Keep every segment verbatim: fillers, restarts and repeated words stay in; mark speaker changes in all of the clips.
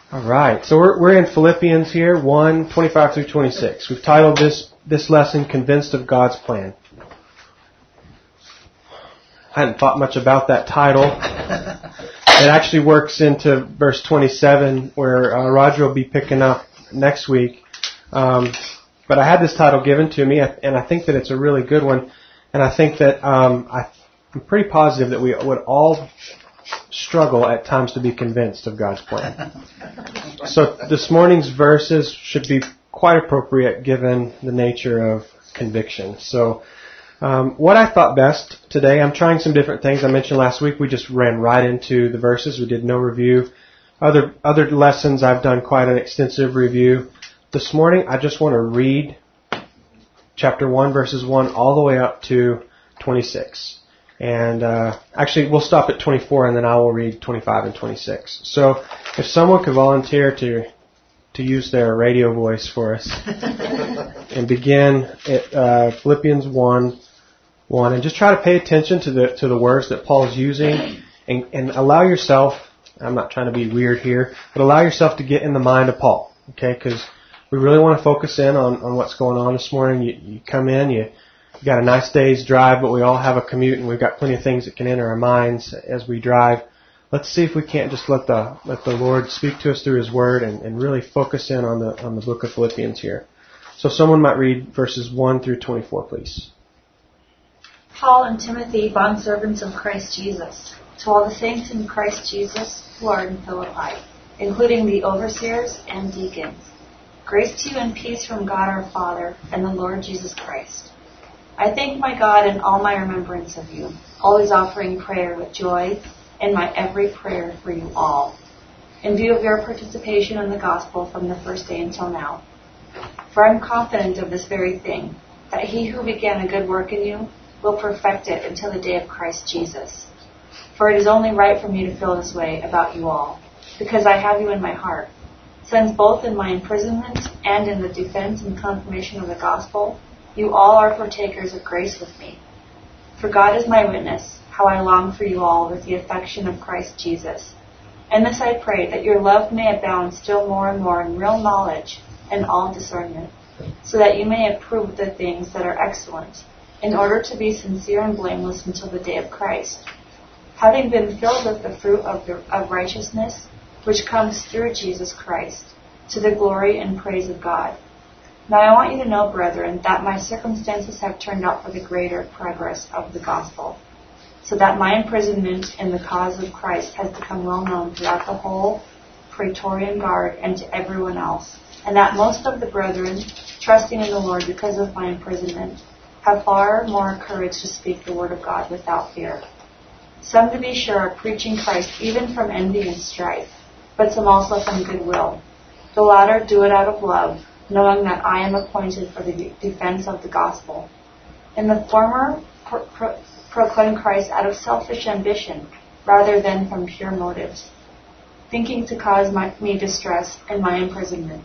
Speaker 1: All right, so we're we're in Philippians here, one, twenty-five through twenty-six. We've titled this this lesson, Convinced of God's Plan. I hadn't thought much about that title. It actually works into verse twenty-seven, where uh, Roger will be picking up next week. Um, but I had this title given to me, and I think that it's a really good one. And I think that um, I, I'm pretty positive that we would all struggle at times to be convinced of God's plan. So this morning's verses should be quite appropriate given the nature of conviction. So um, what I thought best today, I'm trying some different things. I mentioned last week we just ran right into the verses. We did no review. Other other lessons I've done quite an extensive review. This morning I just want to read chapter one, verses one all the way up to twenty-six. And uh, actually, we'll stop at twenty-four, and then I will read twenty-five and twenty-six. So, if someone could volunteer to to use their radio voice for us and begin at uh, Philippians one, one, and just try to pay attention to the to the words that Paul is using, and, and allow yourself. I'm not trying to be weird here, but allow yourself to get in the mind of Paul. Okay, because we really want to focus in on, on what's going on this morning. You, you come in, you. We've got a nice day's drive, but we all have a commute, and we've got plenty of things that can enter our minds as we drive. Let's see if we can't just let the let the Lord speak to us through His Word and, and really focus in on the on the book of Philippians here. So someone might read verses one through twenty-four, please.
Speaker 2: Paul and Timothy, bondservants of Christ Jesus, to all the saints in Christ Jesus who are in Philippi, including the overseers and deacons. Grace to you and peace from God our Father and the Lord Jesus Christ. I thank my God in all my remembrance of you, always offering prayer with joy in my every prayer for you all, in view of your participation in the gospel from the first day until now. For I am confident of this very thing, that he who began a good work in you will perfect it until the day of Christ Jesus. For it is only right for me to feel this way about you all, because I have you in my heart, since both in my imprisonment and in the defense and confirmation of the gospel, you all are partakers of grace with me. For God is my witness, how I long for you all with the affection of Christ Jesus. And this I pray, that your love may abound still more and more in real knowledge and all discernment, so that you may approve the things that are excellent, in order to be sincere and blameless until the day of Christ, having been filled with the fruit of, the, of righteousness, which comes through Jesus Christ, to the glory and praise of God. Now I want you to know, brethren, that my circumstances have turned out for the greater progress of the gospel, so that my imprisonment in the cause of Christ has become well known throughout the whole Praetorian Guard and to everyone else, and that most of the brethren, trusting in the Lord because of my imprisonment, have far more courage to speak the word of God without fear. Some, to be sure, are preaching Christ even from envy and strife, but some also from goodwill. The latter do it out of love, knowing that I am appointed for the defense of the gospel. In the former, pro- pro- proclaim Christ out of selfish ambition, rather than from pure motives, thinking to cause my, me distress in my imprisonment.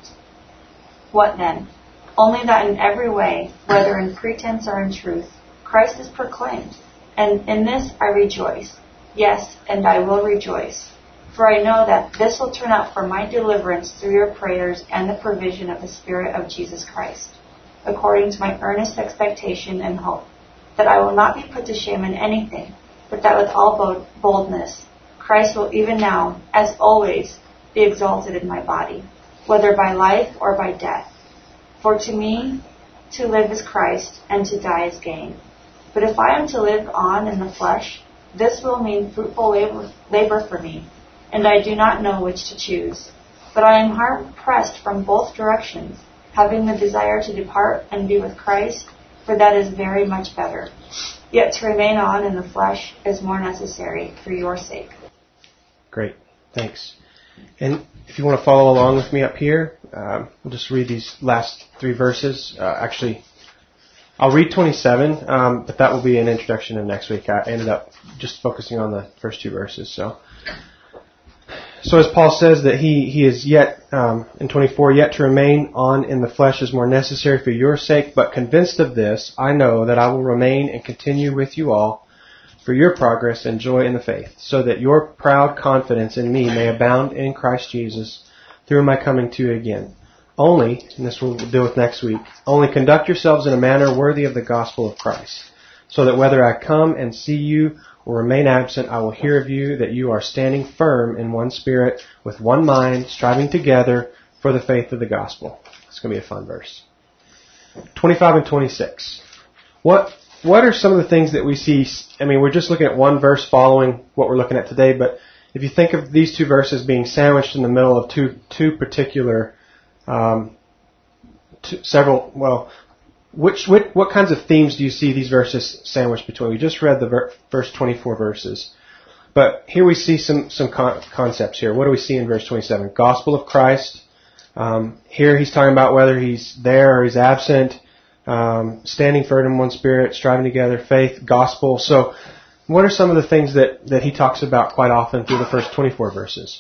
Speaker 2: What then? Only that in every way, whether in pretense or in truth, Christ is proclaimed, and in this I rejoice. Yes, and I will rejoice. For I know that this will turn out for my deliverance through your prayers and the provision of the Spirit of Jesus Christ, according to my earnest expectation and hope, that I will not be put to shame in anything, but that with all boldness Christ will even now, as always, be exalted in my body, whether by life or by death. For to me, to live is Christ, and to die is gain. But if I am to live on in the flesh, this will mean fruitful labor, labor for me, and I do not know which to choose. But I am hard-pressed from both directions, having the desire to depart and be with Christ, for that is very much better. Yet to remain on in the flesh is more necessary for your sake.
Speaker 1: Great. Thanks. And if you want to follow along with me up here, um, we'll just read these last three verses. Uh, actually, I'll read twenty-seven, um, but that will be an introduction of next week. I ended up just focusing on the first two verses. So, so as Paul says that he, he is yet, um, in twenty-four, yet to remain on in the flesh is more necessary for your sake, but convinced of this, I know that I will remain and continue with you all for your progress and joy in the faith, so that your proud confidence in me may abound in Christ Jesus through my coming to you again. Only, and this we'll deal with next week, only conduct yourselves in a manner worthy of the gospel of Christ, so that whether I come and see you or remain absent, I will hear of you that you are standing firm in one spirit, with one mind, striving together for the faith of the gospel. It's going to be a fun verse. twenty-five and twenty-six. What what are some of the things that we see? I mean, we're just looking at one verse following what we're looking at today, but if you think of these two verses being sandwiched in the middle of two two particular, um, two, several, well, which, which what kinds of themes do you see these verses sandwiched between? We just read the ver- first twenty-four verses, but here we see some some con- concepts here. What do we see in verse twenty-seven? Gospel of Christ. Um, here he's talking about whether he's there or he's absent. Um, standing firm in one spirit, striving together, faith, gospel. So, what are some of the things that, that he talks about quite often through the first twenty-four verses?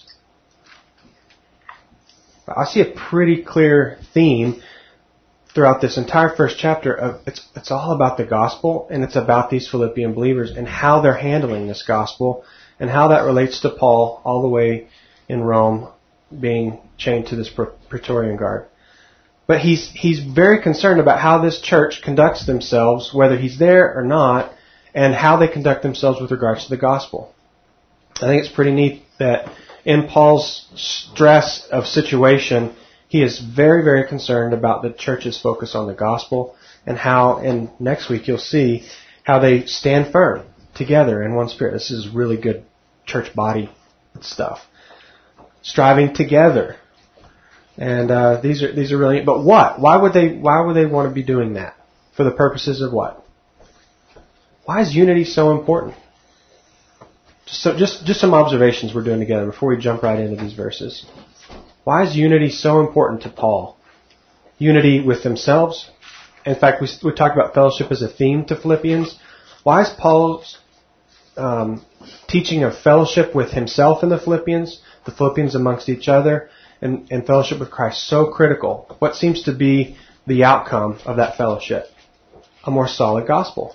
Speaker 1: I see a pretty clear theme throughout this entire first chapter of it's it's all about the gospel, and it's about these Philippian believers and how they're handling this gospel and how that relates to Paul all the way in Rome being chained to this Praetorian guard. But he's he's very concerned about how this church conducts themselves, whether he's there or not, and how they conduct themselves with regards to the gospel. I think it's pretty neat that in Paul's stress of situation, he is very, very concerned about the church's focus on the gospel and how, and next week you'll see, how they stand firm together in one spirit. This is really good church body stuff. Striving together. And uh, these are these are really, but what? Why would they? Why would they want to be doing that? For the purposes of what? Why is unity so important? So just just some observations we're doing together before we jump right into these verses. Why is unity so important to Paul? Unity with themselves. In fact, we we talked about fellowship as a theme to Philippians. Why is Paul's um, teaching of fellowship with himself in the Philippians, the Philippians amongst each other, And, and fellowship with Christ so critical? What seems to be the outcome of that fellowship? A more solid gospel.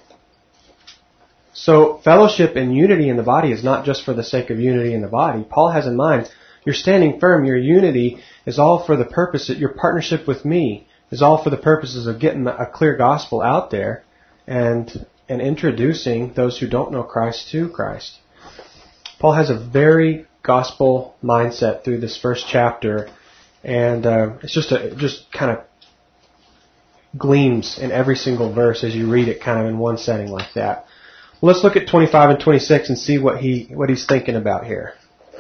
Speaker 1: So fellowship and unity in the body is not just for the sake of unity in the body. Paul has in mind, you're standing firm, your unity is all for the purpose, that your partnership with me is all for the purposes of getting a clear gospel out there and and introducing those who don't know Christ to Christ. Paul has a very gospel mindset through this first chapter, and uh, it's just a just kind of gleams in every single verse as you read it, kind of in one setting like that. Well, let's look at twenty-five and twenty-six and see what he what he's thinking about here.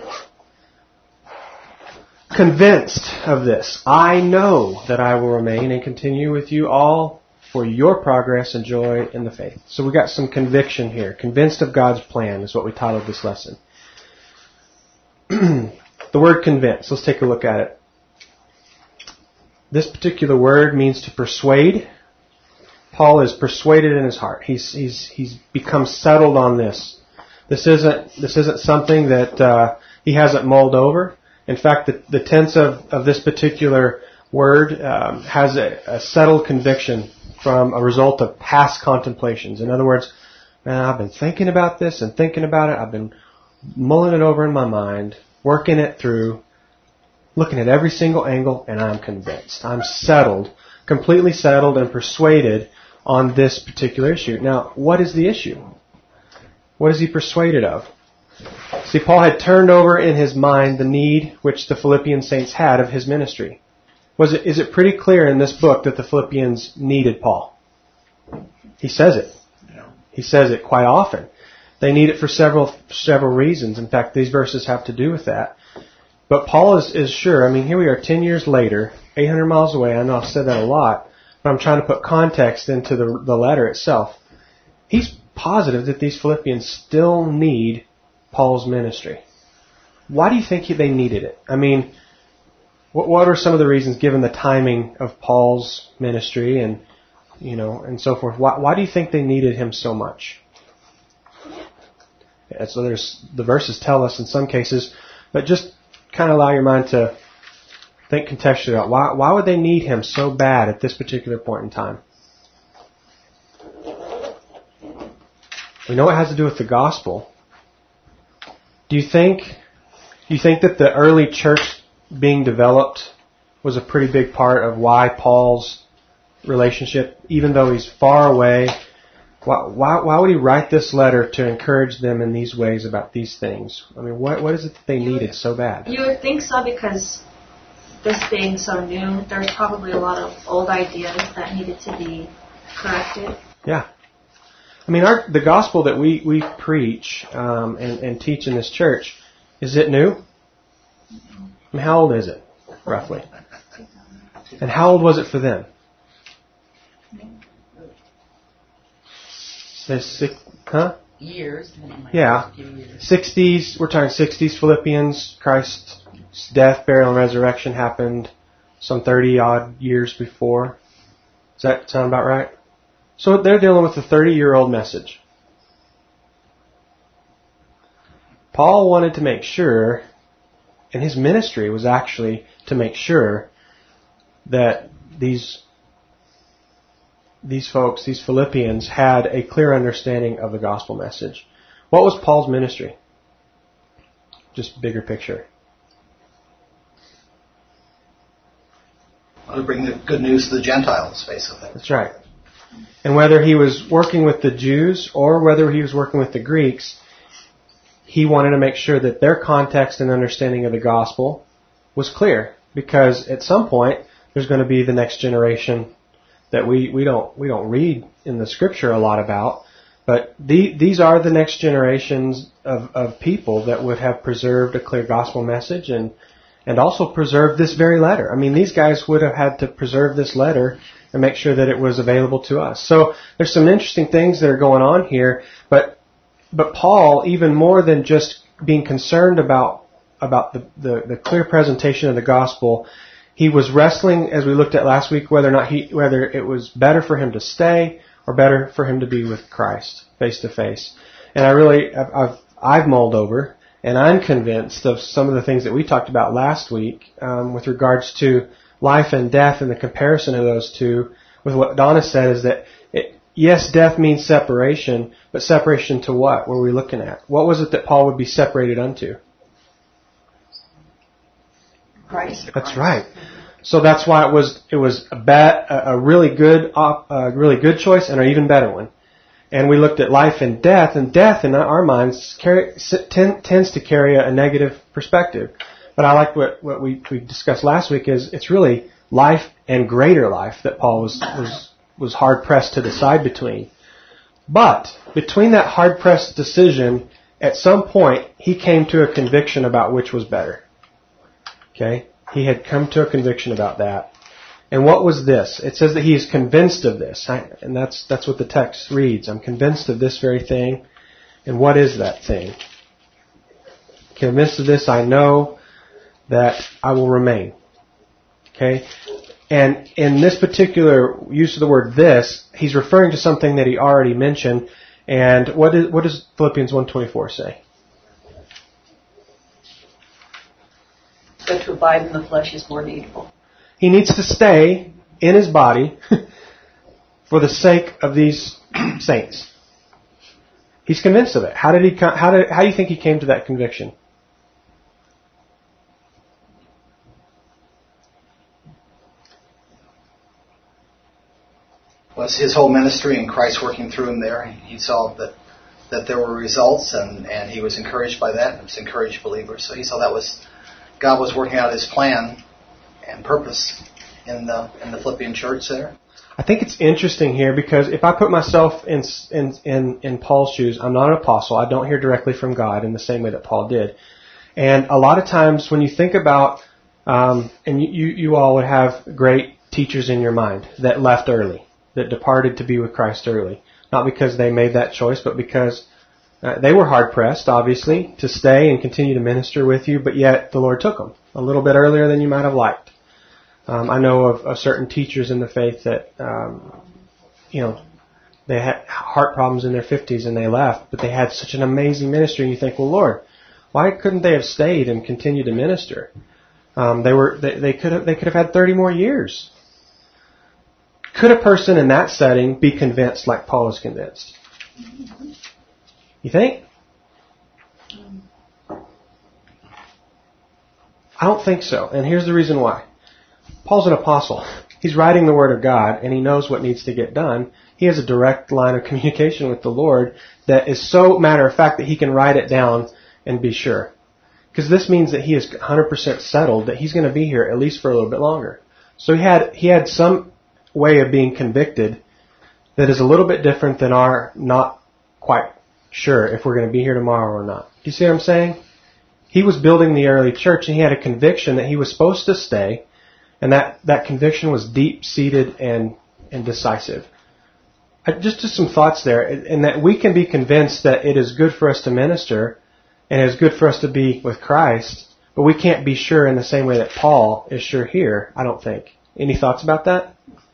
Speaker 1: Convinced of this, I know that I will remain and continue with you all for your progress and joy in the faith. So we got some conviction here. Convinced of God's plan is what we titled this lesson. The word convince, let's take a look at it. This particular word means to persuade. Paul is persuaded in his heart. He's he's he's become settled on this. This isn't this isn't something that uh, he hasn't mulled over. In fact, the, the tense of, of this particular word um, has a, a settled conviction from a result of past contemplations. In other words, man, I've been thinking about this and thinking about it. I've been mulling it over in my mind, working it through, looking at every single angle, and I'm convinced. I'm settled, completely settled and persuaded on this particular issue. Now, what is the issue? What is he persuaded of? See, Paul had turned over in his mind the need which the Philippian saints had of his ministry. Was it, is it pretty clear in this book that the Philippians needed Paul? He says it. He says it quite often. They need it for several several reasons. In fact, these verses have to do with that. But Paul is, is sure. I mean, here we are ten years later, eight hundred miles away. I know I've said that a lot, but I'm trying to put context into the, the letter itself. He's positive that these Philippians still need Paul's ministry. Why do you think they needed it? I mean, what, what are some of the reasons given the timing of Paul's ministry and, you know, and so forth? Why, why do you think they needed him so much? Yeah, so there's, the verses tell us in some cases, but just kind of allow your mind to think contextually about why, why would they need him so bad at this particular point in time? We know it has to do with the gospel. Do you think, do you think that the early church being developed was a pretty big part of why Paul's relationship, even though he's far away, why, why, why would he write this letter to encourage them in these ways about these things? I mean, what what is it that they needed so bad?
Speaker 2: You would think so, because this being so new, there's probably a lot of old ideas that needed to be corrected.
Speaker 1: Yeah. I mean, our, the gospel that we, we preach um, and, and teach in this church, is it new? I mean, how old is it, roughly? And how old was it for them? Six, huh?
Speaker 3: Years.
Speaker 1: Yeah. sixties, we're talking sixties Philippians. Christ's death, burial, and resurrection happened some thirty odd years before. Does that sound about right? So they're dealing with a thirty-year-old message. Paul wanted to make sure, and his ministry was actually to make sure that these these folks, these Philippians, had a clear understanding of the gospel message. What was Paul's ministry? Just bigger picture.
Speaker 4: To bring the good news to the Gentiles, basically.
Speaker 1: That's right. And whether he was working with the Jews or whether he was working with the Greeks, he wanted to make sure that their context and understanding of the gospel was clear. Because at some point, there's going to be the next generation that we, we don't we don't read in the scripture a lot about. But the, these are the next generations of, of people that would have preserved a clear gospel message and and also preserved this very letter. I mean, these guys would have had to preserve this letter and make sure that it was available to us. So there's some interesting things that are going on here. But but Paul, even more than just being concerned about about the, the, the clear presentation of the gospel, he was wrestling, as we looked at last week, whether or not he whether it was better for him to stay or better for him to be with Christ face to face. And I really I've I've, I've mulled over, and I'm convinced of some of the things that we talked about last week um, with regards to life and death and the comparison of those two. With what Donna said is that it, yes, death means separation, but separation to what were we looking at? What was it that Paul would be separated unto?
Speaker 2: Christ.
Speaker 1: That's right. So that's why it was it was a bad, a really good, a really good choice, and an even better one. And we looked at life and death, and death in our minds carry, tend, tends to carry a negative perspective. But I like what what we we discussed last week is it's really life and greater life that Paul was was was hard pressed to decide between. But between that hard pressed decision, at some point he came to a conviction about which was better. Okay? He had come to a conviction about that. And what was this? It says that he is convinced of this. And that's that's what the text reads. I'm convinced of this very thing. And what is that thing? Convinced of this, I know that I will remain. Okay? And in this particular use of the word this, he's referring to something that he already mentioned. And what is what does Philippians one twenty-four say?
Speaker 3: But to abide in the flesh is more needful.
Speaker 1: He needs to stay in his body for the sake of these saints. He's convinced of it. How did he? How did? How do you think he came to that conviction?
Speaker 4: Was his whole ministry and Christ working through him there. He saw that that there were results, and, and he was encouraged by that. He was encouraged believer. So he saw that was God was working out his plan and purpose in the in the Philippian church there.
Speaker 1: I think it's interesting here because if I put myself in in in, in Paul's shoes, I'm not an apostle. I don't hear directly from God in the same way that Paul did. And a lot of times when you think about, um, and you, you all would have great teachers in your mind that left early, that departed to be with Christ early. Not because they made that choice, but because uh, they were hard-pressed, obviously, to stay and continue to minister with you, but yet the Lord took them a little bit earlier than you might have liked. Um, I know of, of certain teachers in the faith that, um, you know, they had heart problems in their fifties and they left, but they had such an amazing ministry, and you think, well, Lord, why couldn't they have stayed and continued to minister? Um, they were they, they could have they could have had thirty more years. Could a person in that setting be convinced like Paul is convinced? You think? I don't think so. And here's the reason why. Paul's an apostle. He's writing the Word of God, and he knows what needs to get done. He has a direct line of communication with the Lord that is so matter of fact that he can write it down and be sure. Because this means that he is one hundred percent settled that he's going to be here at least for a little bit longer. So he had he had some way of being convicted that is a little bit different than our not quite sure if we're going to be here tomorrow or not. Do you see what I'm saying? He was building the early church, and he had a conviction that he was supposed to stay, and that, that conviction was deep-seated and, and decisive. Just, just some thoughts there, and that we can be convinced that it is good for us to minister, and it is good for us to be with Christ, but we can't be sure in the same way that Paul is sure here, I don't think. Any thoughts about that?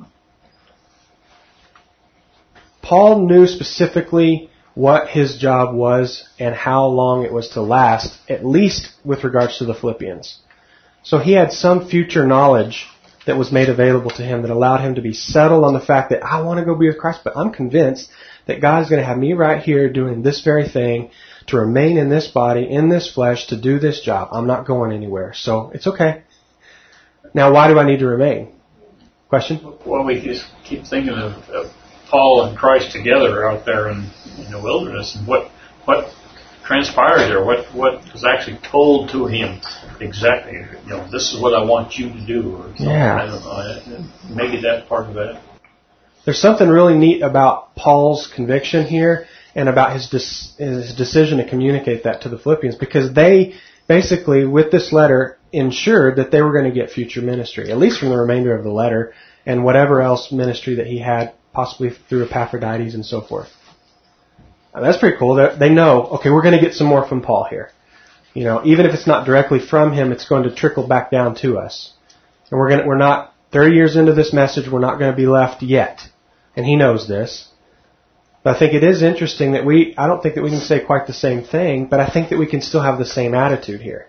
Speaker 1: Paul knew specifically what his job was and how long it was to last, at least with regards to the Philippians. So he had some future knowledge that was made available to him that allowed him to be settled on the fact that I want to go be with Christ, but I'm convinced that God's going to have me right here doing this very thing, to remain in this body, in this flesh, to do this job. I'm not going anywhere. So it's okay. Now, why do I need to remain? Question?
Speaker 5: Well, we just keep thinking of, of Paul and Christ together out there in, in the wilderness, and what what transpired there, what what was actually told to him exactly. You know, this is what I want you to do, or something.
Speaker 1: Yeah.
Speaker 5: I don't know. Maybe that's part of that.
Speaker 1: There's something really neat about Paul's conviction here, and about his dis- his decision to communicate that to the Philippians, because they basically, with this letter, ensured that they were going to get future ministry, at least from the remainder of the letter, and whatever else ministry that he had, possibly through Epaphroditus and so forth. Now, that's pretty cool. They're, they know, okay, we're going to get some more from Paul here. You know, even if it's not directly from him, it's going to trickle back down to us. And we're going to, we're not thirty years into this message, we're not going to be left yet. And he knows this. But I think it is interesting that we, I don't think that we can say quite the same thing, but I think that we can still have the same attitude here.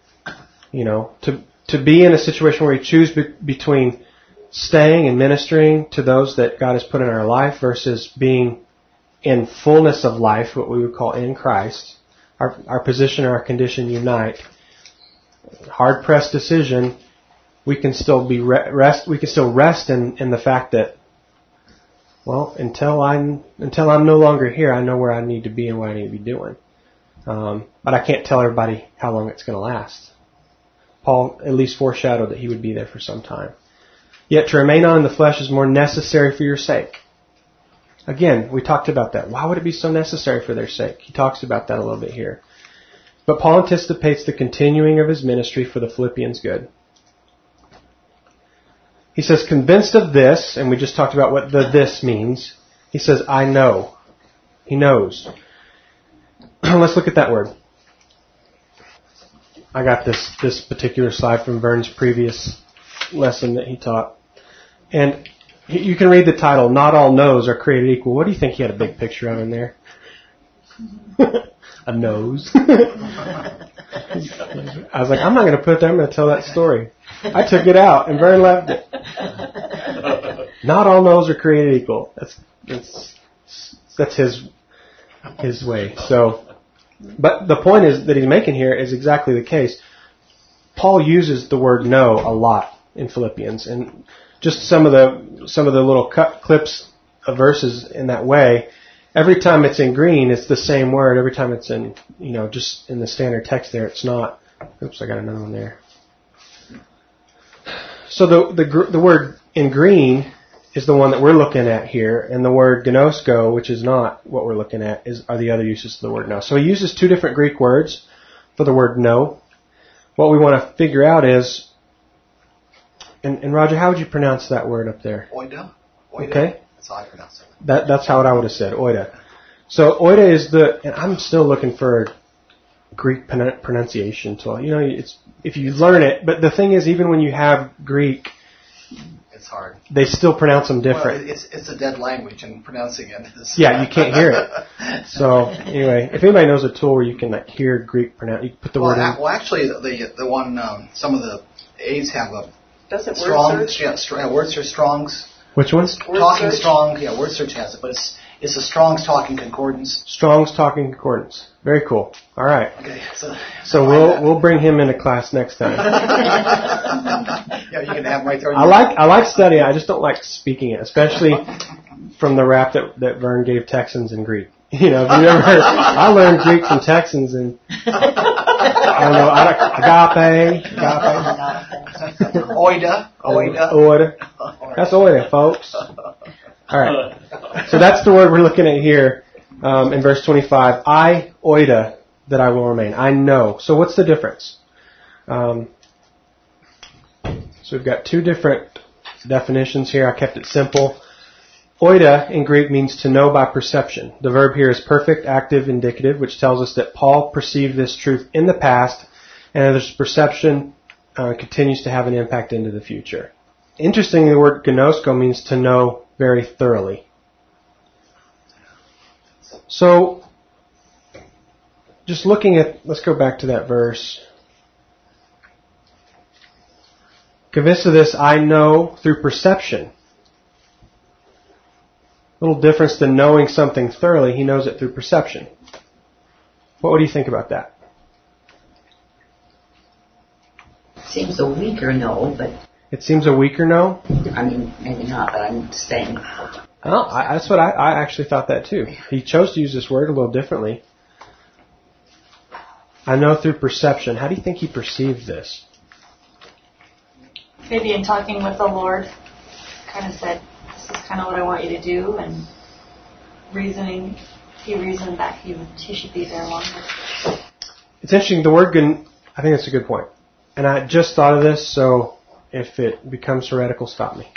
Speaker 1: You know, to to be in a situation where we choose be, between staying and ministering to those that God has put in our life versus being in fullness of life, what we would call in Christ, our, our position or our condition unite. Hard-pressed decision, we can still be re- rest. We can still rest in, in the fact that, well, until I'm until I'm no longer here, I know where I need to be and what I need to be doing. Um, but I can't tell everybody how long it's going to last. Paul at least foreshadowed that he would be there for some time. Yet to remain on in the flesh is more necessary for your sake. Again, we talked about that. Why would it be so necessary for their sake? He talks about that a little bit here. But Paul anticipates the continuing of his ministry for the Philippians' good. He says, convinced of this, and we just talked about what the this means. He says, I know. He knows. Let's look at that word. I got this, this particular slide from Vern's previous lesson that he taught. And you can read the title, Not All No's Are Created Equal. What do you think he had a big picture of in there? A nose. I was like, I'm not going to put that. I'm going to tell that story. I took it out, and Vern left it. Not all no's are created equal. That's that's that's his his way. So, but the point is that he's making here is exactly the case. Paul uses the word no a lot in Philippians, and just some of the some of the little cut clips of verses in that way. Every time it's in green, it's the same word. Every time it's in, you know, just in the standard text there, it's not. Oops, I got another one there. So the the the word in green is the one that we're looking at here, and the word gnosko, which is not what we're looking at, is are the other uses of the word no. So he uses two different Greek words for the word no. What we want to figure out is, and, and Roger, how would you pronounce that word up there?
Speaker 4: Oida. Oida.
Speaker 1: Okay.
Speaker 4: That's how I pronounce it.
Speaker 1: That, that's how I would have said, oida. So oida is the, and I'm still looking for Greek pronunciation tool. You know, it's if you learn it, but the thing is, even when you have Greek,
Speaker 4: it's hard.
Speaker 1: They still pronounce them different.
Speaker 4: Well, it's it's a dead language, and pronouncing it is.
Speaker 1: Yeah, you can't hear it. So anyway, if anybody knows a tool where you can like hear Greek pronounce, you can put the
Speaker 4: well,
Speaker 1: word
Speaker 4: a,
Speaker 1: in.
Speaker 4: Well, actually, the the one um, some of the aids have a
Speaker 3: Does it
Speaker 4: strong
Speaker 3: word search?
Speaker 4: yeah, str- yeah, word search Strong's.
Speaker 1: Which ones?
Speaker 3: Word
Speaker 4: Talking
Speaker 3: search?
Speaker 4: Strong, yeah, word search has it, but it's It's a Strong's Talking Concordance.
Speaker 1: Strong's Talking Concordance. Very cool. All right.
Speaker 4: Okay, so
Speaker 1: So we'll we'll bring him into class next time.
Speaker 4: yeah, you can have him right there.
Speaker 1: I like I like studying. I just don't like speaking it, especially from the rap that that Vern gave Texans in Greek. You know, if you ever heard, I learned Greek from Texans and I don't know, I don't, agape, agape.
Speaker 4: Oida, oida.
Speaker 1: Oida. That's oida, folks. All right. So that's the word we're looking at here um, in verse twenty-five. I, oida, that I will remain. I know. So what's the difference? Um, so we've got two different definitions here. I kept it simple. Oida in Greek means to know by perception. The verb here is perfect, active, indicative, which tells us that Paul perceived this truth in the past, and this perception uh, continues to have an impact into the future. Interestingly, the word gnosko means to know very thoroughly. So, just looking at, let's go back to that verse. Convinced of this, I know through perception. A little difference than knowing something thoroughly. He knows it through perception. What would you think about that?
Speaker 6: Seems a weaker no, but
Speaker 1: It seems a weaker no?
Speaker 6: I mean, maybe not, but I'm saying.
Speaker 1: Oh, I, that's what I, I actually thought that too. He chose to use this word a little differently. I know through perception. How do you think he perceived this?
Speaker 2: Maybe in talking with the Lord, kind of said, this is kind of what I want you to do, and reasoning, he reasoned that he, would, he should be there longer.
Speaker 1: It's interesting, the word, gun, I think that's a good point. And I just thought of this, so if it becomes heretical, stop me.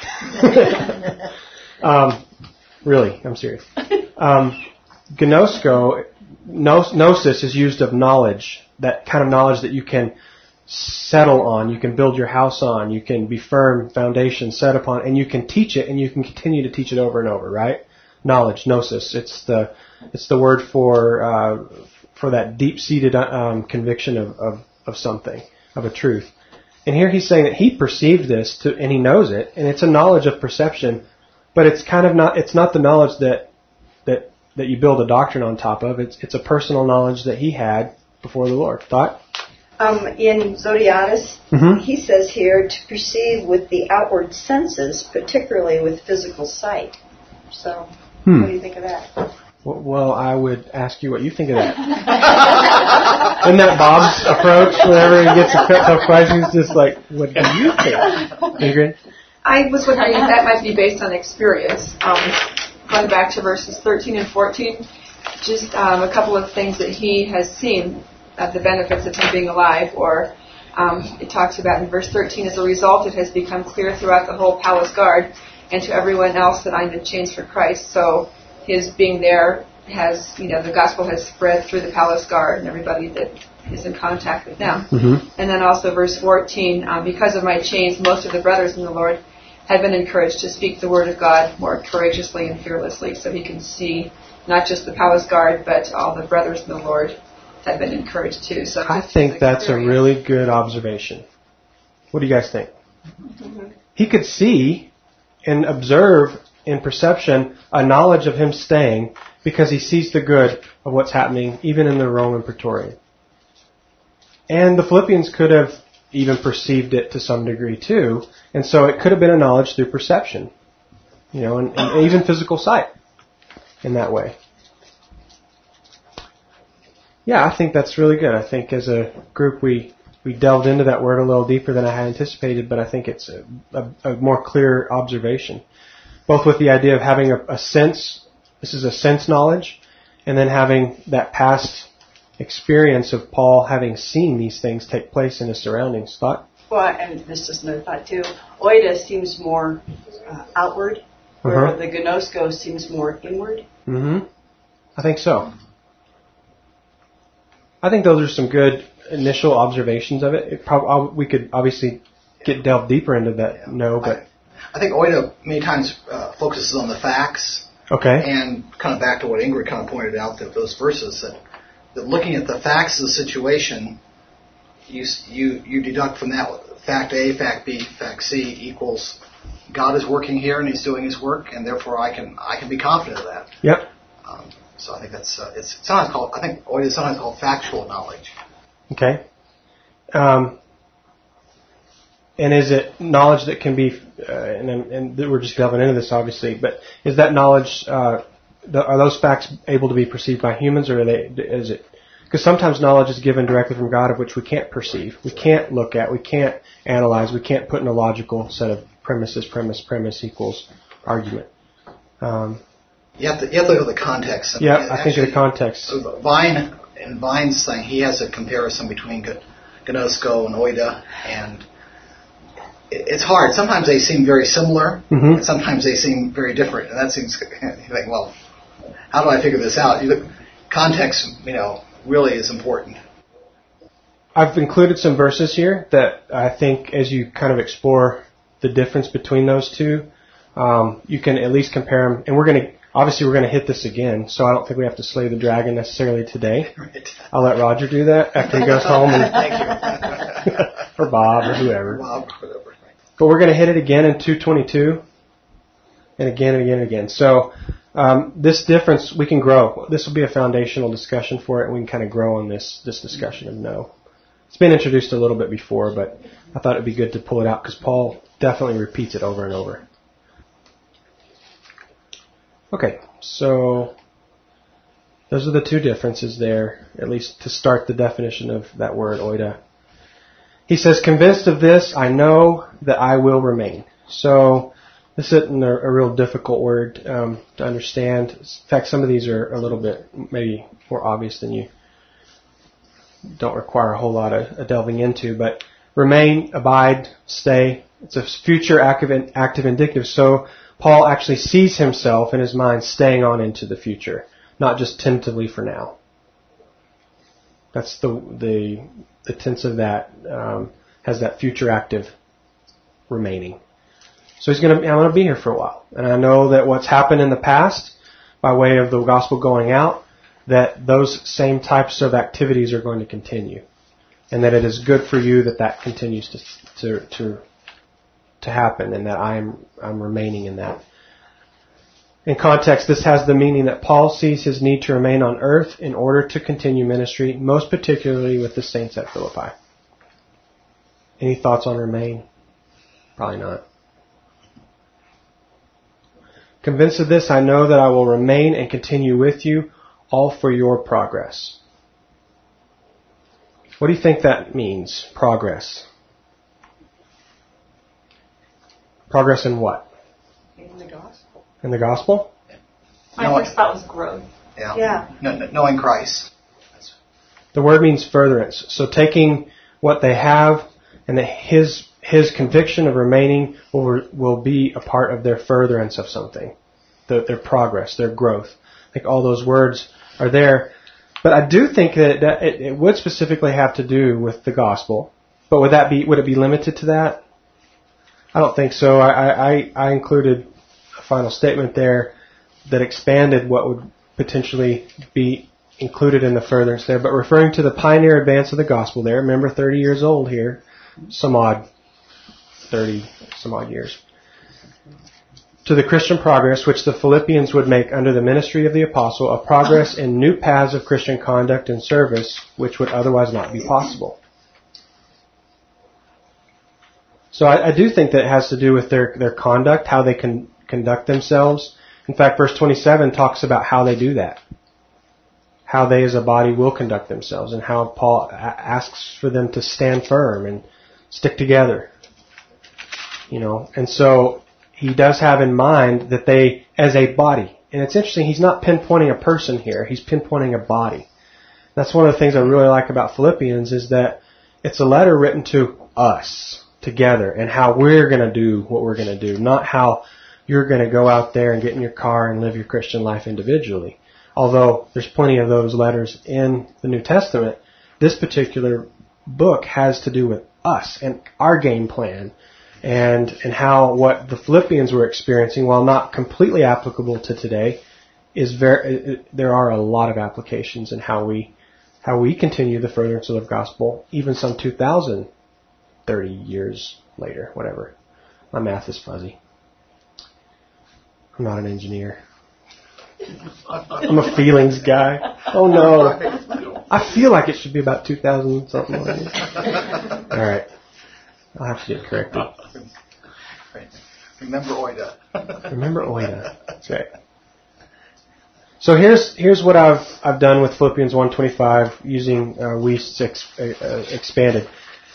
Speaker 1: um, really, I'm serious. Um, gnosko, gnosis is used of knowledge, that kind of knowledge that you can settle on, you can build your house on, you can be firm foundation set upon, and you can teach it, and you can continue to teach it over and over, right? Knowledge, gnosis. It's the it's the word for uh, for that deep-seated um, conviction of, of of something, of a truth. And here he's saying that he perceived this, to, and he knows it, and it's a knowledge of perception, but it's kind of not it's not the knowledge that that that you build a doctrine on top of. It's it's a personal knowledge that he had before the Lord. Thought?
Speaker 7: Um, in Zodiatus,
Speaker 1: mm-hmm.
Speaker 7: he says here to perceive with the outward senses, particularly with physical sight. So,
Speaker 1: hmm.
Speaker 7: what do you think of that?
Speaker 1: Well, I would ask you what you think of that. Isn't that Bob's approach whenever he gets a tough question? He's just like, what do you think? Ingrid?
Speaker 8: I was wondering if that might be based on experience. Um, going back to verses thirteen and fourteen, just um, a couple of things that he has seen of the benefits of him being alive, or um, it talks about in verse thirteen, as a result it has become clear throughout the whole palace guard and to everyone else that I'm in chains for Christ. So his being there has, you know, the gospel has spread through the palace guard and everybody that is in contact with them.
Speaker 1: Mm-hmm.
Speaker 8: And then also verse fourteen, um, because of my chains, most of the brothers in the Lord have been encouraged to speak the word of God more courageously and fearlessly, so he can see not just the palace guard, but all the brothers in the Lord have been encouraged too. So
Speaker 1: I think that's a really good observation. What do you guys think?
Speaker 8: Mm-hmm.
Speaker 1: He could see and observe in perception a knowledge of him staying because he sees the good of what's happening even in the Roman Praetorian. And the Philippians could have even perceived it to some degree too, and so it could have been a knowledge through perception, you know, and, and even physical sight in that way. Yeah, I think that's really good. I think as a group we, we delved into that word a little deeper than I had anticipated, but I think it's a, a, a more clear observation. Both with the idea of having a, a sense, this is a sense knowledge, and then having that past experience of Paul having seen these things take place in his surroundings. Thought?
Speaker 7: Well, and this is another thought too. Oida seems more uh, outward, where
Speaker 1: uh-huh.
Speaker 7: the gnosko seems more inward.
Speaker 1: Mm-hmm. I think so. I think those are some good initial observations of it. It prob- we could obviously get delve deeper into that. Yeah. No, but
Speaker 4: I, I think Oida many times uh, focuses on the facts.
Speaker 1: Okay.
Speaker 4: And kind of back to what Ingrid kind of pointed out, that those verses that, that looking at the facts of the situation, you you you deduct from that fact A, fact B, fact C equals God is working here and He's doing His work, and therefore I can I can be confident of that.
Speaker 1: Yep.
Speaker 4: Um, so I think that's uh, it's sometimes called I think oida is sometimes called factual knowledge.
Speaker 1: Okay. Um, and is it knowledge that can be, uh, and, and we're just delving into this obviously, but is that knowledge, uh, the, are those facts able to be perceived by humans, or are they, is it, because sometimes knowledge is given directly from God of which we can't perceive, we can't look at, we can't analyze, we can't put in a logical set of premises, premise, premise equals argument. Um,
Speaker 4: you have to you have to look at the context.
Speaker 1: Yeah, I, I think of the context.
Speaker 4: Vine, in Vine's thing, he has a comparison between gnosko and oida, and it's hard. Sometimes they seem very similar, mm-hmm. and sometimes they seem very different. And that seems, you think, well, how do I figure this out? You look, context, you know, really is important.
Speaker 1: I've included some verses here that I think, as you kind of explore the difference between those two, um, you can at least compare them. And we're going to, obviously, we're going to hit this again, so I don't think we have to slay the dragon necessarily today. Right. I'll let Roger do that after he goes home, and
Speaker 4: thank you,
Speaker 1: or Bob or whoever.
Speaker 4: Bob, whatever.
Speaker 1: But we're going to hit it again in two twenty-two, and again and again and again. So um, this difference, we can grow. This will be a foundational discussion for it, and we can kind of grow on this this discussion of no. It's been introduced a little bit before, but I thought it would be good to pull it out because Paul definitely repeats it over and over. Okay, so those are the two differences there, at least to start the definition of that word, oida. He says, convinced of this, I know that I will remain. So this isn't a, a real difficult word um, to understand. In fact, some of these are a little bit maybe more obvious than you don't require a whole lot of, of delving into. But remain, abide, stay. It's a future active, active indicative. So Paul actually sees himself in his mind staying on into the future, not just tentatively for now. That's the the the tense of that um, has that future active remaining. So he's going to I'm going to be here for a while, and I know that what's happened in the past, by way of the gospel going out, that those same types of activities are going to continue, and that it is good for you that that continues to to to, to happen, and that I'm I'm remaining in that. In context, this has the meaning that Paul sees his need to remain on earth in order to continue ministry, most particularly with the saints at Philippi. Any thoughts on remain? Probably not. Convinced of this, I know that I will remain and continue with you, all for your progress. What do you think that means, progress? Progress in what?
Speaker 3: In the gospel.
Speaker 1: In the gospel?
Speaker 2: My no, first thought was growth.
Speaker 4: Yeah.
Speaker 7: Yeah.
Speaker 4: No, no, knowing Christ.
Speaker 1: The word means furtherance. So taking what they have and that his his conviction of remaining will will be a part of their furtherance of something, the, their progress, their growth. I think all those words are there. But I do think that, that it, it would specifically have to do with the gospel. But would that be would it be limited to that? I don't think so. I I, I included final statement there that expanded what would potentially be included in the furtherance there, but referring to the pioneer advance of the gospel there. Remember, thirty years old here, some odd, thirty some odd years. To the Christian progress which the Philippians would make under the ministry of the apostle, a progress in new paths of Christian conduct and service which would otherwise not be possible. So I, I do think that it has to do with their, their conduct, how they can conduct themselves. In fact, verse twenty-seven talks about how they do that. How they as a body will conduct themselves, and how Paul a- asks for them to stand firm and stick together. You know, and so he does have in mind that they, as a body, and it's interesting, he's not pinpointing a person here, he's pinpointing a body. That's one of the things I really like about Philippians is that it's a letter written to us together and how we're going to do what we're going to do, not how you're going to go out there and get in your car and live your Christian life individually. Although there's plenty of those letters in the New Testament, this particular book has to do with us and our game plan and and how what the Philippians were experiencing, while not completely applicable to today, is very there are a lot of applications in how we how we continue the furtherance of the gospel, even some two thousand thirty years later, whatever. My math is fuzzy. I'm not an engineer. I'm a feelings guy. Oh no. I feel like it should be about two thousand something. Like that. All right. I'll have to get corrected.
Speaker 4: Remember Oida.
Speaker 1: Remember Oida. That's right. So here's here's what I've I've done with Philippians one twenty-five using uh, Wuest's ex, uh, expanded.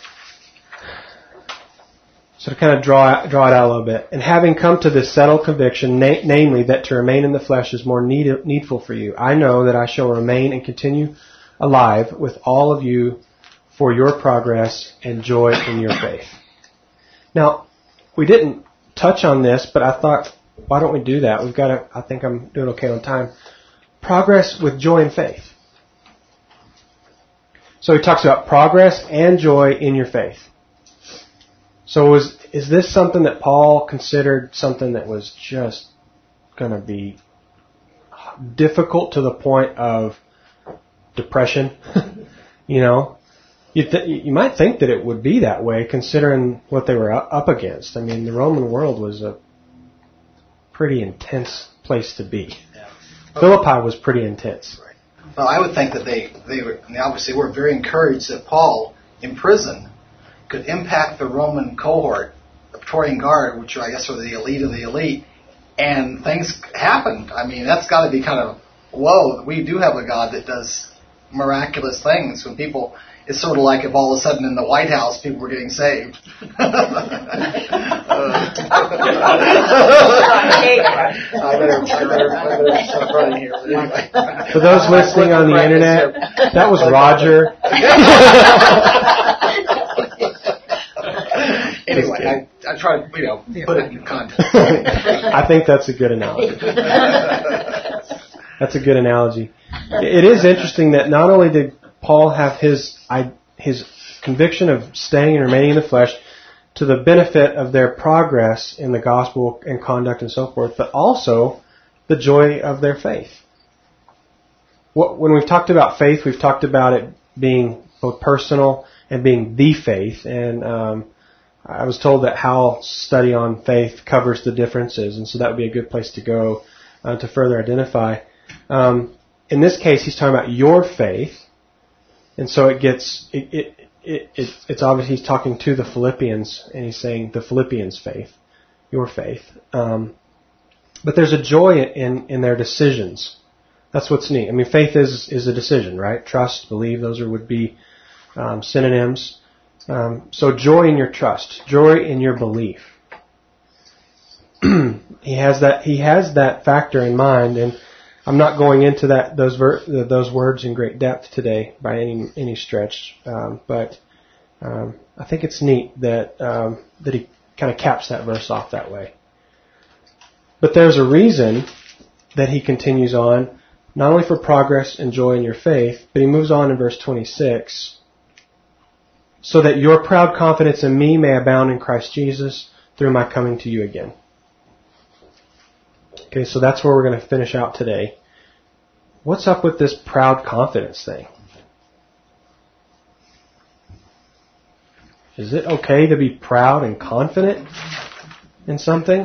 Speaker 1: So to kind of draw draw it out a little bit, and having come to this settled conviction, na- namely that to remain in the flesh is more need- needful for you, I know that I shall remain and continue alive with all of you for your progress and joy in your faith. Now, we didn't touch on this, but I thought, why don't we do that? We've got to. I think I'm doing okay on time. Progress with joy and faith. So he talks about progress and joy in your faith. So was is this something that Paul considered something that was just going to be difficult to the point of depression? You know, you th- you might think that it would be that way considering what they were up against. I mean, the Roman world was a pretty intense place to be.
Speaker 4: Yeah.
Speaker 1: Philippi was pretty intense.
Speaker 4: Right. Well, I would think that they they were, and obviously were very encouraged that Paul in prison could impact the Roman cohort, the Praetorian Guard, which I guess were the elite of the elite, and things happened. I mean, that's got to be kind of, whoa, we do have a God that does miraculous things. When people, it's sort of like if all of a sudden in the White House people were getting saved. uh, I better, I better, I better stop running here. But anyway.
Speaker 1: For those listening on the internet, that was Roger.
Speaker 4: Anyway, I, I try to, you know, put it in context.
Speaker 1: I think that's a good analogy. That's a good analogy. It is interesting that not only did Paul have his his conviction of staying and remaining in the flesh to the benefit of their progress in the gospel and conduct and so forth, but also the joy of their faith. When we've talked about faith, we've talked about it being both personal and being the faith, and um, I was told that Howell's study on faith covers the differences, and so that would be a good place to go uh, to further identify. Um, in this case, he's talking about your faith, and so it gets it, it, it, it it's obvious he's talking to the Philippians, and he's saying the Philippians' faith, your faith. Um, but there's a joy in in their decisions. That's what's neat. I mean, faith is is a decision, right? Trust, believe, those are, would be um, synonyms. Um, so joy in your trust, joy in your belief. he has that. He has that factor in mind, and I'm not going into that those ver- those words in great depth today by any any stretch. Um, but um, I think it's neat that um, that he kind of caps that verse off that way. But there's a reason that he continues on, not only for progress and joy in your faith, but he moves on in verse twenty-six. So that your proud confidence in me may abound in Christ Jesus through my coming to you again. Okay, so that's where we're going to finish out today. What's up with this proud confidence thing? Is it okay to be proud and confident in something?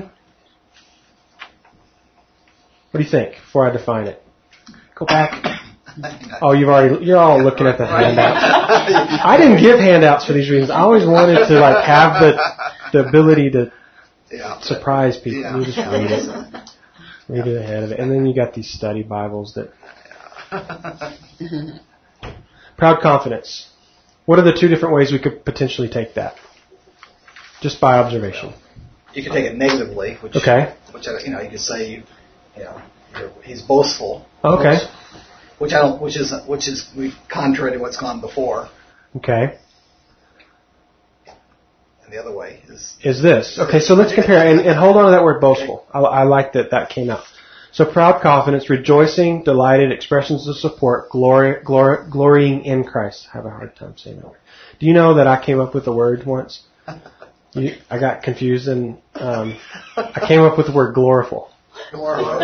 Speaker 1: What do you think before I define it? Go back. Oh, you've already, you're all looking at the handouts. I didn't give handouts for these reasons. I always wanted to like have the the ability to
Speaker 4: yeah,
Speaker 1: surprise people.
Speaker 4: Yeah.
Speaker 1: You just read it. Read it ahead of it. And then you got these study Bibles that... Proud confidence. What are the two different ways we could potentially take that? Just by observation.
Speaker 4: You could take it negatively, which,
Speaker 1: okay.
Speaker 4: which you know, you could say, you, you know, you're, he's boastful.
Speaker 1: Okay.
Speaker 4: Boast, which I don't, which is, which is contrary to what's gone before.
Speaker 1: Okay.
Speaker 4: And the other way is
Speaker 1: is this. Okay, so let's compare and, and hold on to that word boastful. I, I like that that came out. So proud confidence, rejoicing, delighted, expressions of support, glory, glory, glorying in Christ. I have a hard time saying that word. Do you know that I came up with the word once? You, I got confused and um, I came up with the word gloriful. In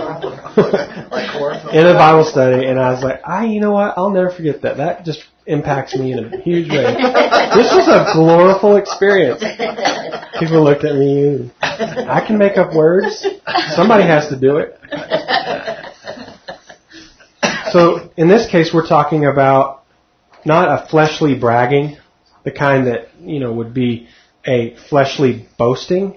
Speaker 1: a Bible study, and I was like, I, you know what? I'll never forget that. That just impacts me in a huge way. This was a gloriful experience. People looked at me. I can make up words. Somebody has to do it. So in this case, we're talking about not a fleshly bragging, the kind that, you know, would be a fleshly boasting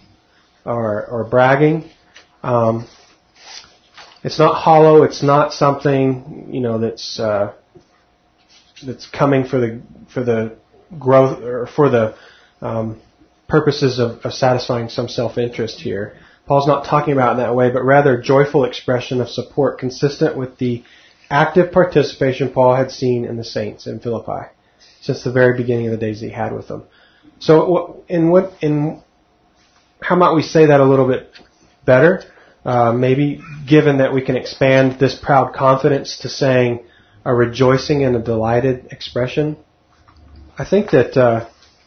Speaker 1: or or bragging. Um, it's not hollow. It's not something, you know, that's uh, that's coming for the for the growth or for the um, purposes of, of satisfying some self-interest here. Paul's not talking about it in that way, but rather joyful expression of support consistent with the active participation Paul had seen in the saints in Philippi since the very beginning of the days he had with them. So, in what in how might we say that a little bit better? Uh, maybe given that we can expand this proud confidence to saying a rejoicing and a delighted expression. I think that uh,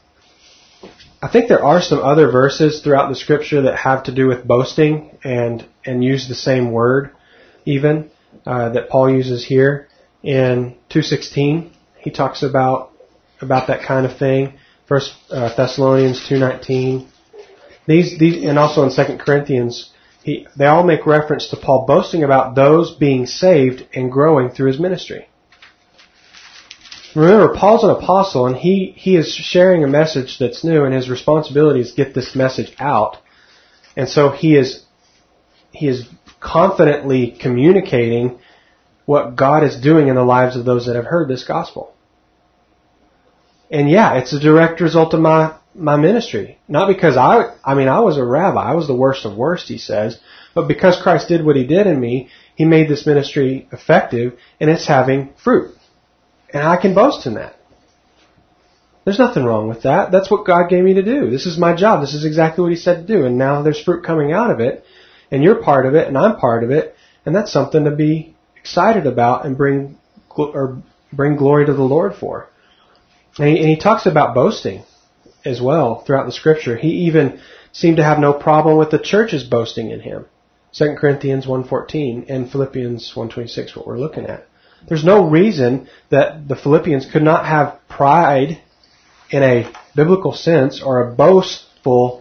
Speaker 1: I think there are some other verses throughout the Scripture that have to do with boasting and and use the same word, even uh, that Paul uses here in two sixteen. He talks about about that kind of thing. First uh, Thessalonians two nineteen. These these and also in Second Corinthians. He, they all make reference to Paul boasting about those being saved and growing through his ministry. Remember, Paul's an apostle, and he, he is sharing a message that's new, and his responsibility is to get this message out. And so he is he is confidently communicating what God is doing in the lives of those that have heard this gospel. And yeah, it's a direct result of my my ministry. Not because I, I mean, I was a rabbi. I was the worst of worst, he says. But because Christ did what he did in me, he made this ministry effective, and it's having fruit. And I can boast in that. There's nothing wrong with that. That's what God gave me to do. This is my job. This is exactly what he said to do. And now there's fruit coming out of it, and you're part of it, and I'm part of it, and that's something to be excited about and bring or bring glory to the Lord for. And he, and he talks about boasting as well throughout the Scripture. He even seemed to have no problem with the churches boasting in him. Second Corinthians one fourteen and Philippians one twenty-six, what we're looking at. There's no reason that the Philippians could not have pride in a biblical sense or a boastful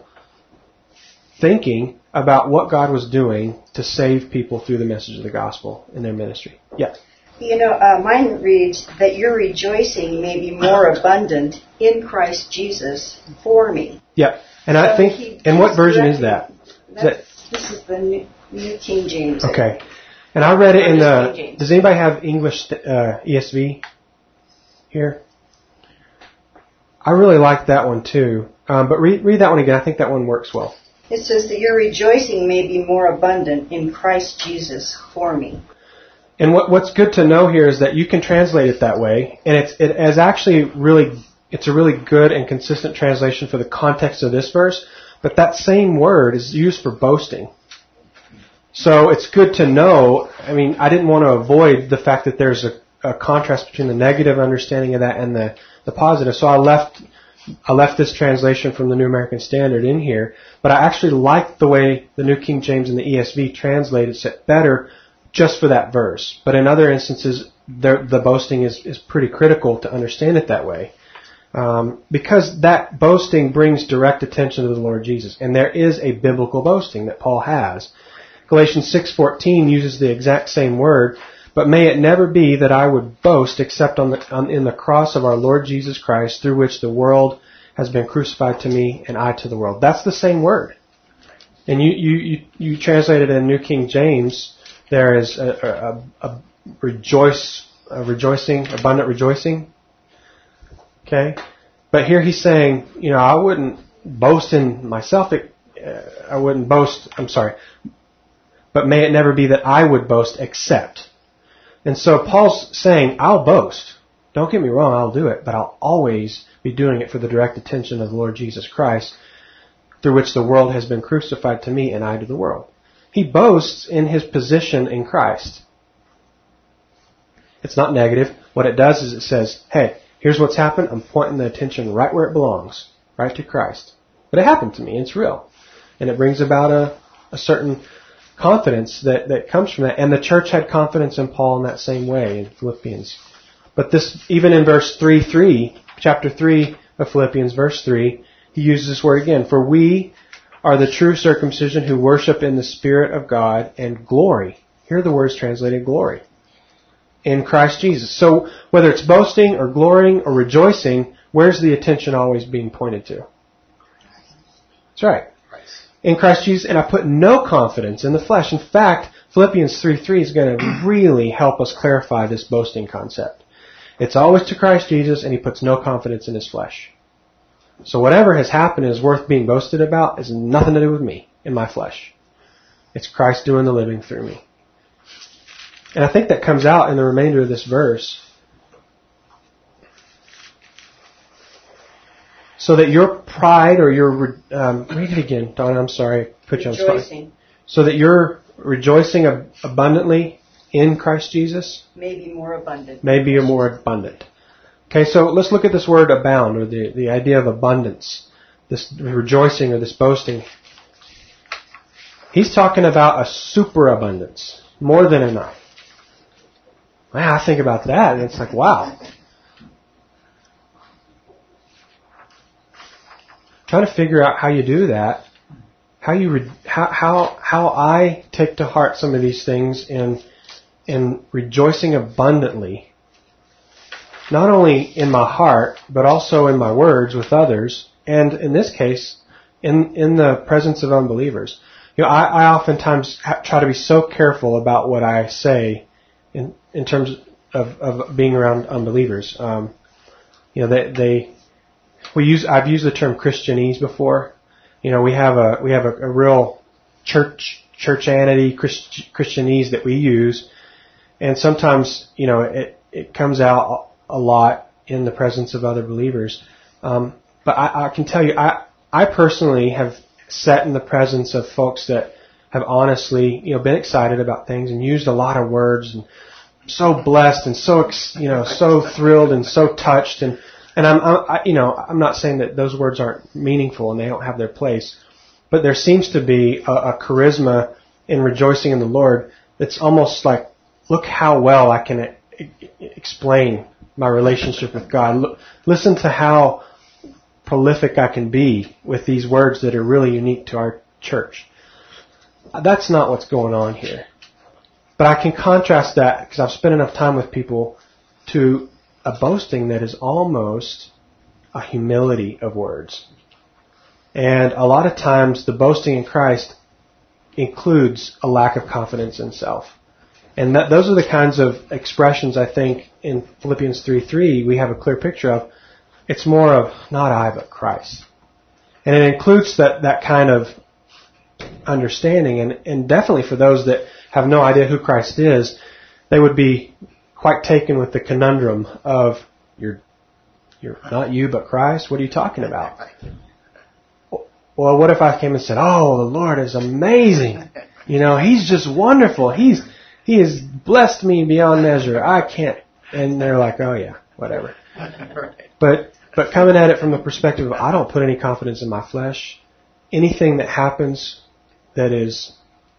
Speaker 1: thinking about what God was doing to save people through the message of the gospel in their ministry. Yes.
Speaker 7: You know, uh, mine reads that your rejoicing may be more abundant in Christ Jesus for me.
Speaker 1: Yep. And
Speaker 7: so
Speaker 1: I think, and what version is that? Is that?
Speaker 7: This is the New, New King James.
Speaker 1: Okay. And I read it in the, does anybody have English uh, E S V here? I really like that one too. Um, but read, read that one again. I think that one works well.
Speaker 7: It says that your rejoicing may be more abundant in Christ Jesus for me.
Speaker 1: And what, what's good to know here is that you can translate it that way, and it's it is actually really it's a really good and consistent translation for the context of this verse. But that same word is used for boasting, so it's good to know. I mean, I didn't want to avoid the fact that there's a, a contrast between the negative understanding of that and the the positive. So I left I left this translation from the New American Standard in here, but I actually like the way the New King James and the E S V translated it better. Just for that verse. But in other instances, the boasting is, is pretty critical to understand it that way. Um, because that boasting brings direct attention to the Lord Jesus. And there is a biblical boasting that Paul has. Galatians six fourteen uses the exact same word. But may it never be that I would boast except on the, on, in the cross of our Lord Jesus Christ, through which the world has been crucified to me and I to the world. That's the same word. And you, you, you, you translate it in New King James. There is a, a, a rejoice, a rejoicing, abundant rejoicing. Okay, but here he's saying, you know, I wouldn't boast in myself. Uh, I wouldn't boast. I'm sorry, but may it never be that I would boast except. And so Paul's saying, I'll boast. Don't get me wrong, I'll do it, but I'll always be doing it for the direct attention of the Lord Jesus Christ, through which the world has been crucified to me and I to the world. He boasts in his position in Christ. It's not negative. What it does is it says, hey, here's what's happened. I'm pointing the attention right where it belongs, right to Christ. But it happened to me. It's real. And it brings about a, a certain confidence that, that comes from that. And the church had confidence in Paul in that same way in Philippians. But this, even in verse three three, chapter three of Philippians, verse three, he uses this word again. For we are the true circumcision who worship in the Spirit of God and glory. Here are the words translated glory. in Christ Jesus. So whether it's boasting or glorying or rejoicing, where's the attention always being pointed to? That's right. In Christ Jesus, and I put no confidence in the flesh. In fact, Philippians three three is going to really help us clarify this boasting concept. It's always to Christ Jesus, and he puts no confidence in his flesh. So whatever has happened is worth being boasted about has nothing to do with me in my flesh. It's Christ doing the living through me. And I think that comes out in the remainder of this verse. So that your pride or your... Um, read it again, Donna, I'm sorry. Put you on the spot.
Speaker 7: Rejoicing.
Speaker 1: So that you're rejoicing ab- abundantly in Christ Jesus?
Speaker 7: Maybe more abundant.
Speaker 1: Maybe more abundant. Okay, so let's look at this word abound, or the, the idea of abundance. This rejoicing or this boasting. He's talking about a superabundance. More than enough. Man, I think about that and it's like, wow. Trying to figure out how you do that. How you re- how how how I take to heart some of these things in in rejoicing abundantly, not only in my heart but also in my words with others, and in this case, in in the presence of unbelievers. You know, I, I oftentimes ha- try to be so careful about what I say in in terms of of being around unbelievers. Um, you know, they they we use I've used the term Christianese before. You know, we have a we have a, a real church churchanity Christ, Christianese that we use, and sometimes you know it it comes out a lot in the presence of other believers. Um, but I, I can tell you, I I personally have sat in the presence of folks that have honestly you know been excited about things and used a lot of words and so blessed and so you know so thrilled and so touched and. And I'm, I, you know, I'm not saying that those words aren't meaningful and they don't have their place, but there seems to be a, a charisma in rejoicing in the Lord that's almost like, look how well I can e- explain my relationship with God. Look, listen to how prolific I can be with these words that are really unique to our church. That's not what's going on here. But I can contrast that because I've spent enough time with people to a boasting that is almost a humility of words. And a lot of times the boasting in Christ includes a lack of confidence in self. And that, those are the kinds of expressions I think in Philippians three three we have a clear picture of. It's more of not I but Christ. And it includes that, that kind of understanding. And, and definitely for those that have no idea who Christ is, they would be quite taken with the conundrum of you're you're not you but Christ. What are you talking about? Well, what if I came and said, "Oh, the Lord is amazing. You know, He's just wonderful. He's He has blessed me beyond measure. I can't." And they're like, "Oh yeah, whatever." But but coming at it from the perspective of I don't put any confidence in my flesh. Anything that happens that is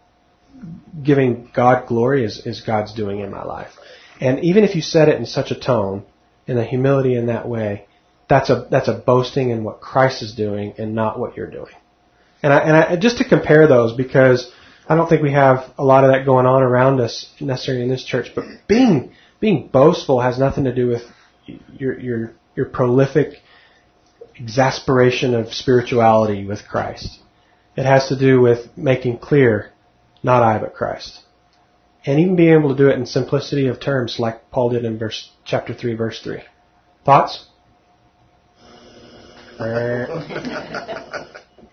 Speaker 1: giving God glory is, is God's doing in my life. And even if you said it in such a tone, in a humility in that way, that's a that's a boasting in what Christ is doing and not what you're doing. And I, and I, just to compare those, because I don't think we have a lot of that going on around us necessarily in this church. But being being boastful has nothing to do with your your your prolific exasperation of spirituality with Christ. It has to do with making clear, not I but Christ. And even being able to do it in simplicity of terms like Paul did in verse chapter three, verse three. Thoughts? The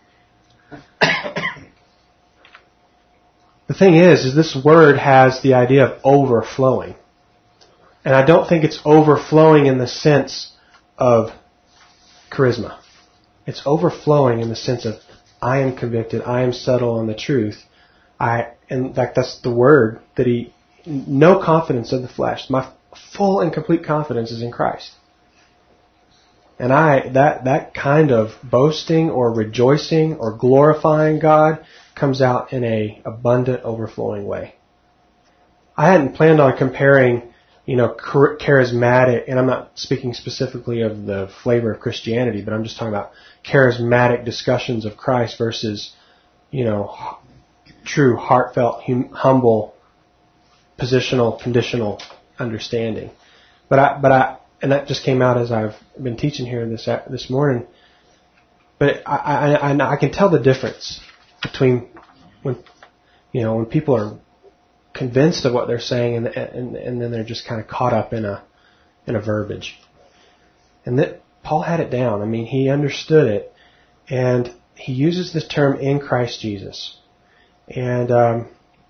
Speaker 1: thing is, is this word has the idea of overflowing. And I don't think it's overflowing in the sense of charisma. It's overflowing in the sense of I am convicted, I am settled on the truth. I, in fact, that's the word that he, no confidence in the flesh. My full and complete confidence is in Christ. And I, that, that kind of boasting or rejoicing or glorifying God comes out in a abundant, overflowing way. I hadn't planned on comparing, you know, charismatic, and I'm not speaking specifically of the flavor of Christianity, but I'm just talking about charismatic discussions of Christ versus, you know, true, heartfelt, hum, humble, positional, conditional understanding. But I, but I, and that just came out as I've been teaching here this this morning. But I, I, I, I can tell the difference between when, you know, when people are convinced of what they're saying and and, and then they're just kind of caught up in a in a verbiage. And that Paul had it down. I mean, he understood it, and he uses this term in Christ Jesus. And um,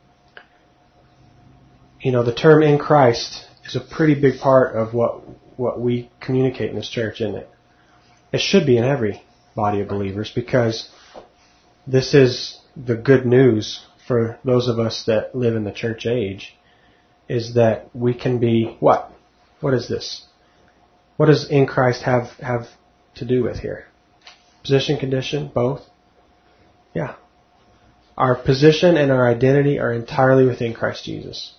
Speaker 1: you know, the term in Christ is a pretty big part of what what we communicate in this church, isn't it? It should be in every body of believers, because this is the good news for those of us that live in the church age, is that we can be what? What is this? What does in Christ have, have to do with here? Position, condition, both? Yeah. Our position and our identity are entirely within Christ Jesus.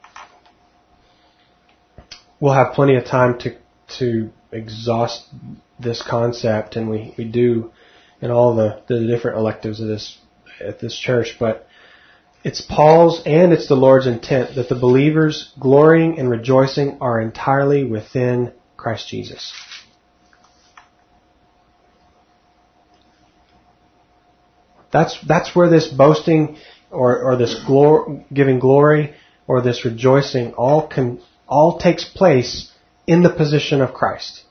Speaker 1: We'll have plenty of time to to exhaust this concept, and we, we do in all the, the different electives of this at this church, but it's Paul's and it's the Lord's intent that the believers glorying and rejoicing are entirely within Christ Jesus. That's that's where this boasting or, or this glor- giving glory or this rejoicing all can all takes place in the position of Christ.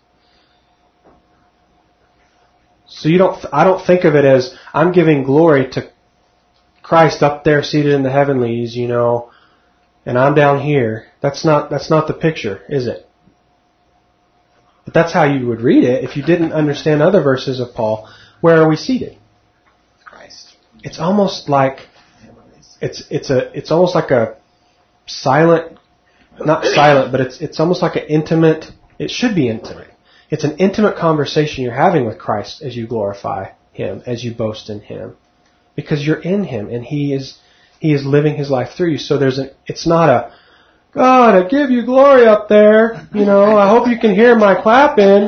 Speaker 1: So you don't, I don't think of it as I'm giving glory to Christ up there seated in the heavenlies, you know, and I'm down here. That's not, that's not the picture, is it? But that's how you would read it if you didn't understand other verses of Paul. Where are we seated?
Speaker 4: Christ.
Speaker 1: It's almost like, it's, it's a, it's almost like a silent, not silent, but it's it's almost like an intimate, it should be intimate. It's an intimate conversation you're having with Christ as you glorify Him, as you boast in Him. Because you're in Him and He is He is living His life through you. So there's an, it's not a, God, I give you glory up there. You know, I hope you can hear my clapping.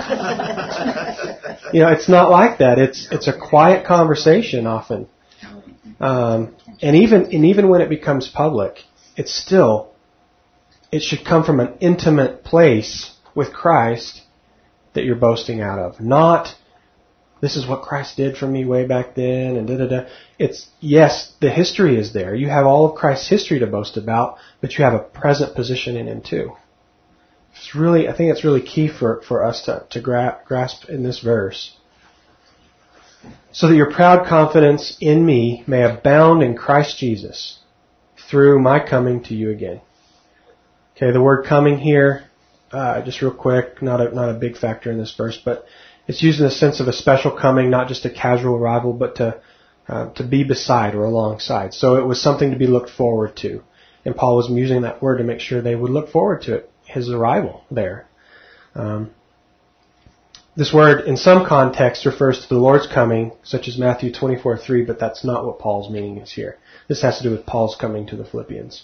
Speaker 1: You know, it's not like that. It's it's a quiet conversation often. Um, and even and even when it becomes public, it's still, it should come from an intimate place with Christ that you're boasting out of. Not, this is what Christ did for me way back then, and da da da. It's, yes, the history is there. You have all of Christ's history to boast about, but you have a present position in Him too. It's really, I think it's really key for, for us to, to gra- grasp in this verse. So that your proud confidence in me may abound in Christ Jesus through my coming to you again. Okay, the word coming here, uh, just real quick, not a, not a big factor in this verse, but it's used in the sense of a special coming, not just a casual arrival, but to uh, to be beside or alongside. So it was something to be looked forward to. And Paul was using that word to make sure they would look forward to it, his arrival there. Um, this word, in some contexts, refers to the Lord's coming, such as Matthew twenty-four three, but that's not what Paul's meaning is here. This has to do with Paul's coming to the Philippians.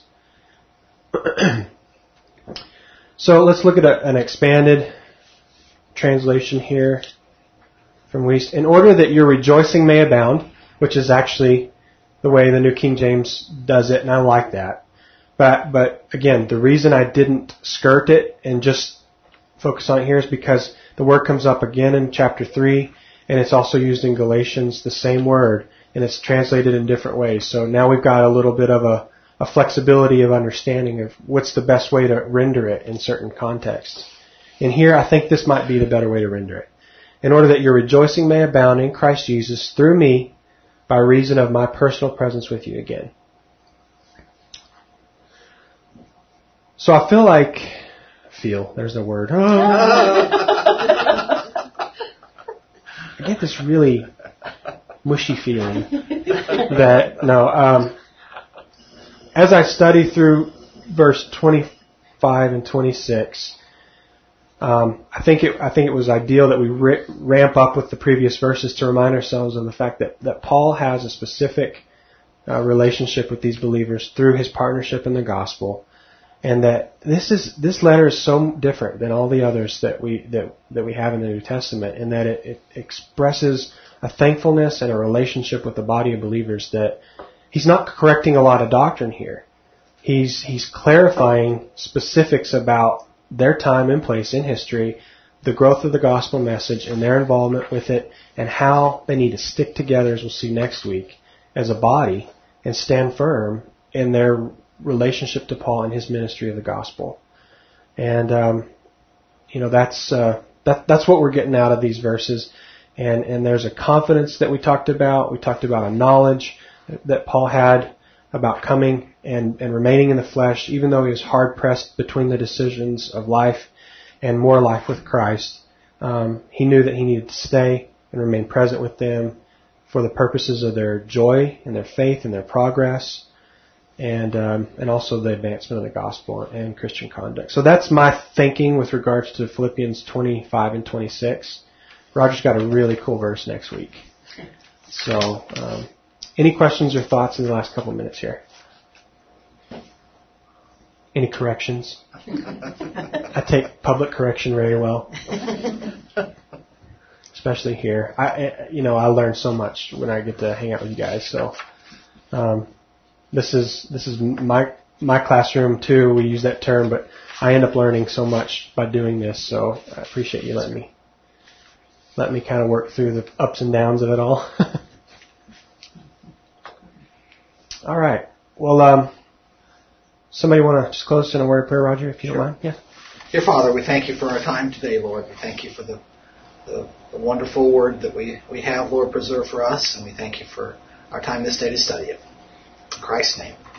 Speaker 1: So let's look at a, an expanded translation here from Weiss. In order that your rejoicing may abound, which is actually the way the New King James does it, and I like that. But but again, the reason I didn't skirt it and just focus on it here is because the word comes up again in chapter three, and it's also used in Galatians, the same word, and it's translated in different ways. So now we've got a little bit of a a flexibility of understanding of what's the best way to render it in certain contexts. And here, I think this might be the better way to render it. In order that your rejoicing may abound in Christ Jesus through me by reason of my personal presence with you again. So I feel like, feel, there's the word. Oh. I get this really mushy feeling that, no, um, as I study through verse twenty-five and twenty-six, um, I think it I think it was ideal that we r- ramp up with the previous verses to remind ourselves of the fact that, that Paul has a specific uh, relationship with these believers through his partnership in the gospel, and that this is this letter is so different than all the others that we that that we have in the New Testament, in that it, it expresses a thankfulness and a relationship with the body of believers that. He's not correcting a lot of doctrine here. he's he's clarifying specifics about their time and place in history, the growth of the gospel message and their involvement with it, and how they need to stick together, as we'll see next week, as a body and stand firm in their relationship to Paul and his ministry of the gospel. And um, you know that's uh, that that's what we're getting out of these verses. And and there's a confidence that we talked about. We talked about a knowledge that Paul had about coming and, and remaining in the flesh, even though he was hard pressed between the decisions of life and more life with Christ. Um, he knew that he needed to stay and remain present with them for the purposes of their joy and their faith and their progress, and um, and also the advancement of the gospel and Christian conduct. So that's my thinking with regards to Philippians twenty-five and twenty-six. Roger's got a really cool verse next week. So, um, any questions or thoughts in the last couple of minutes here? Any corrections? I take public correction very well, especially here. I, you know, I learn so much when I get to hang out with you guys. So, um, this is this is my my classroom too. We use that term, but I end up learning so much by doing this. So I appreciate you letting me let me kind of work through the ups and downs of it all. All right. Well, um, somebody want to just close in a word of prayer, Roger, if you
Speaker 4: Sure.
Speaker 1: don't mind? Yeah.
Speaker 4: Dear Father, we thank you for our time today, Lord. We thank you for the, the, the wonderful word that we, we have, Lord, preserved for us, and we thank you for our time this day to study it. In Christ's name.